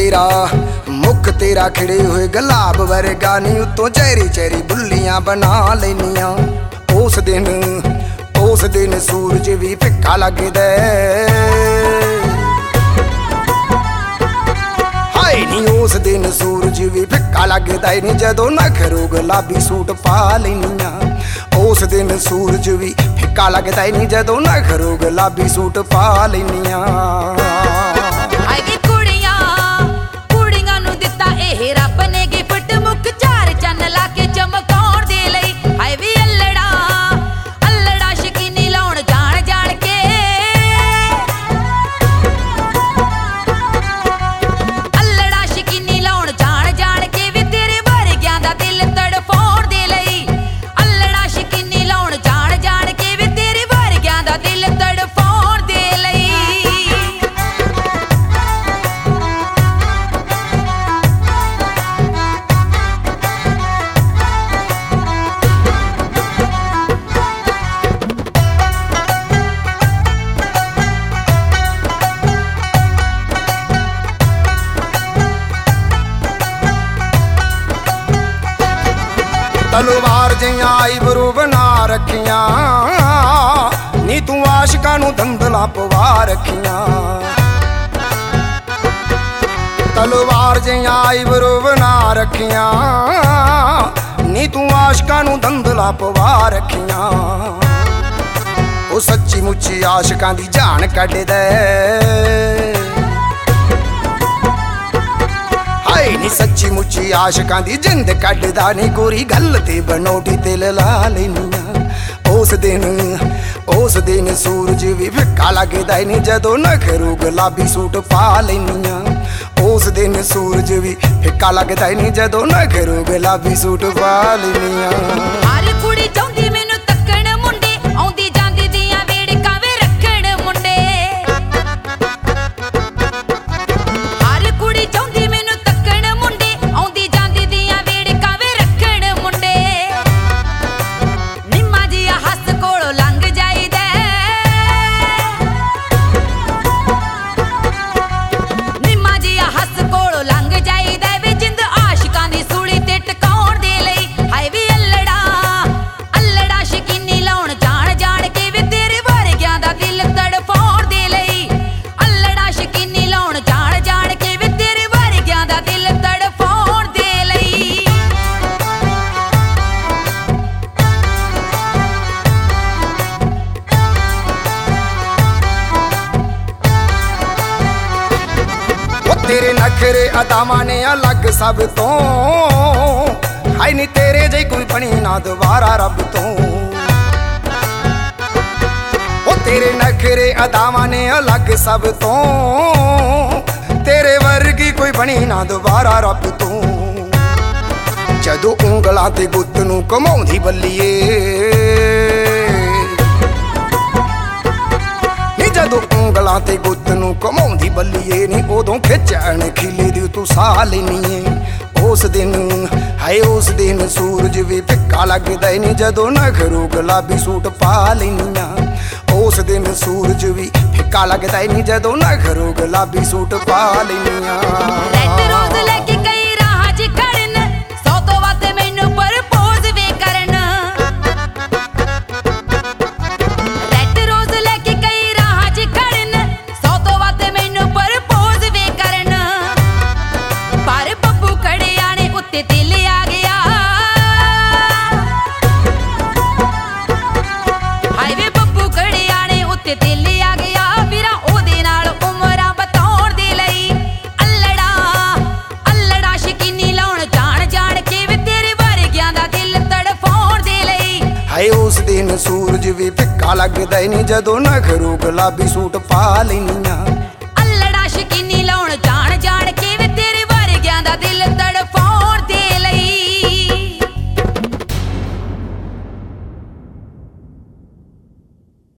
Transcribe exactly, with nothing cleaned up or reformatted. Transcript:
तेरा मुख तेरा खिड़े हुए गुलाब वर्गा नी उत्तों चेरी चेरी बुल्लियां बना लेनिया। उस दिन उस दिन सूरज भी फिक्का लगदा हाय नी। उस दिन सूरज भी फिक्का लगदा नी जदों नखरू गुलाबी सूट पा लेनिया। उस दिन सूरज भी फिक्का लगदा नी जदों नखरू गुलाबी सूट पा लेनिया। तलवार जियां आईब्रो बना रखियां नी तू आशिकां नू दंदला पवा रखियां। तलवार जियां आईब्रो बना रखियां नी तू आशिकां नू दंदला पवा रखियां। ओ सच्ची मुच्ची आशिकां दी जान कढ दे नी। सच्ची मुच्ची आशिकां दी जिंद कढदा नी गोरी गल ते बनोटी तिल ला लेनिया। उस दिन उस दिन सूरज भी फिक्का लगदा नी जदों नखरू गुलाबी सूट पा लेनिया। उस दिन सूरज भी फिक्का लगदा नी जदों नखरू गुलाबी सूट पा लेनिया। हर कुड़ी चाहुंदी मैनू तक्कण मुंडे आउंदी जांदी दियां वेड़कां वे रखण मुंडे। हर कुड़ी चाहुंदी मैनू तेरे नखरे अदावां ने अलग सब तो हाय नी तेरे जे कोई बनी ना दोबारा रब तो। ओ तेरे नखरे अदावां ने अलग सब तो तेरे वर्गी कोई बनी ना दोबारा रब तो। जदों उंगलां ते गुत्त नूं घुमाउंदी बल्लीए जदों उंगलां ते गुत्त नूं घुमाउंदी बल्लीए नी उदों खिचण खिले दी तू साह लेनी। उस दिन हाय उस दिन सूरज भी फिक्का लगदा नी जदों नखरू गुलाबी सूट पा लेनिया। उस दिन सूरज भी फिक्का लगदा नी जदों नखरू गुलाबी सूट पा लेनिया। उस दिन सूरज भी फिक्का लगदा नी जदों नखरू गुलाबी सूट पा लेनिया।